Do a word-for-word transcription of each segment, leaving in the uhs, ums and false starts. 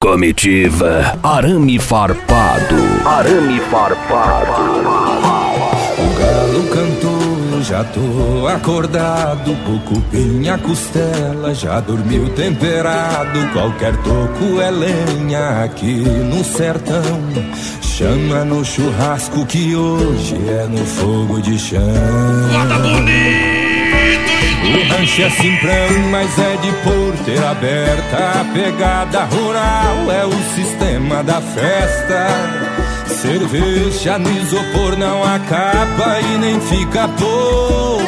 Comitiva Arame Farpado. Arame Farpado. O galo cantou, eu já tô acordado. O cupim, a costela já dormiu temperado. Qualquer toco é lenha aqui no sertão. Chama no churrasco que hoje é no fogo de chão. Roda bonito! O rancho é simprão, mas é de porteira aberta. A pegada rural é o sistema da festa. Cerveja no isopor não acaba e nem fica pouco.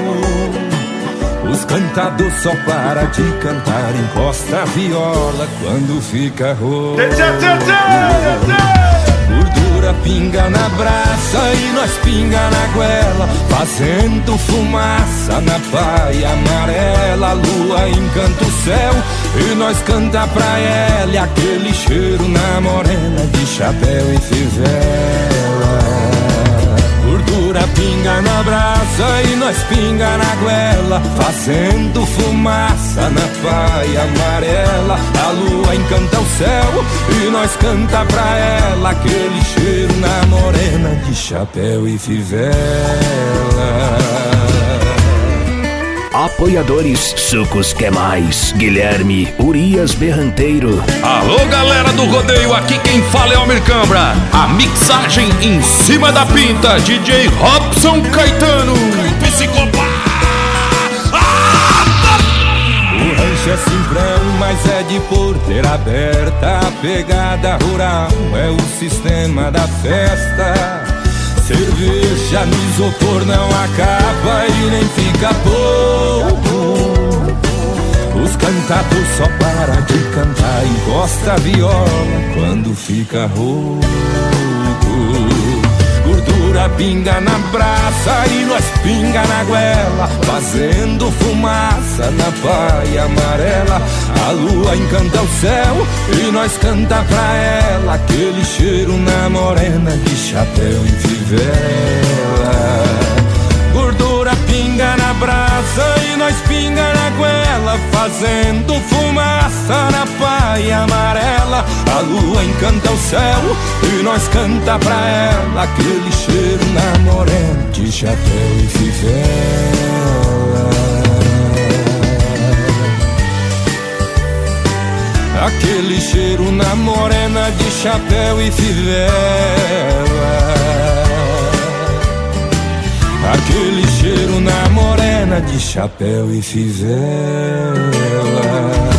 Os cantadores só para de cantar, encosta a viola quando fica rouco. Gordura pinga na braça e nós pinga na goela, fazendo fumaça na paia amarela. A lua encanta o céu e nós canta pra ela, e aquele cheiro na morena de chapéu e fivela. Gordura pinga na braça e nós pinga na goela, fazendo fumaça na paia amarela. A lua encanta o céu e nós canta pra ela, aquele cheiro na morena de chapéu e fivela. Apoiadores Sucos Que Mais, Guilherme Urias Berranteiro. Alô, galera do rodeio, aqui quem fala é Almir Cambra. A mixagem em cima da pinta, D J Robson Caetano. Psicopata! O rancho é simprão, mas é de porteira aberta. A pegada rural é o sistema da festa. Cerveja no isopor não acaba e nem fica pouco. Os cantadores só para de cantar, encosta a viola quando fica rouco. Gordura pinga na braça e nós pinga na goela, fazendo fumaça na paia amarela. A lua encanta o céu e nós canta pra ela, aquele cheiro na morena de chapéu e fivela. Gordura pinga na brasa e nós pinga na goela, fazendo fumaça na paia amarela. A lua encanta o céu e nós canta pra ela, aquele cheiro na morena de chapéu e fivela. Aquele cheiro na morena de chapéu e fivela. Aquele cheiro na morena de chapéu e fivela.